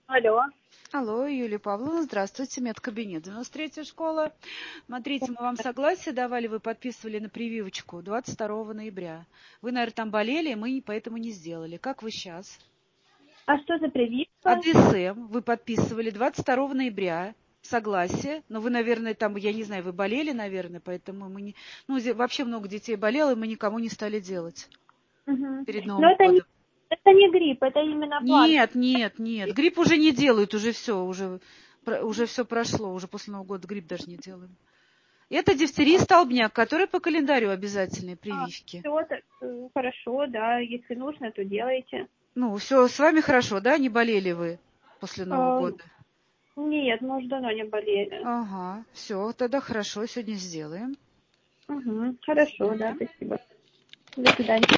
Алло. Алло, Юлия Павловна, здравствуйте, медкабинет, 93-я школа. Смотрите, мы вам согласие давали, вы подписывали на прививочку 22 ноября. Вы, наверное, там болели, мы поэтому не сделали. Как вы сейчас? А что за прививка? АДСМ вы подписывали 22 ноября. Согласие. Но вы, наверное, там, я не знаю, вы болели, наверное, поэтому мы не... Ну, вообще много детей болело, и мы никому не стали делать Угу. перед Но Новым годом. это не грипп, это именно план. Нет. Грипп уже не делают, уже все, уже все прошло, уже после Нового года грипп даже не делаем. Это дифтерия, столбняк, который по календарю обязательные прививки. Все хорошо, да, если нужно, то делайте. Ну, все с вами хорошо, да? Не болели вы после Нового А, года? нет, мы уже давно не болели. Ага, все, тогда хорошо, сегодня сделаем. Угу. Хорошо, да, Сегодня. спасибо. До свидания.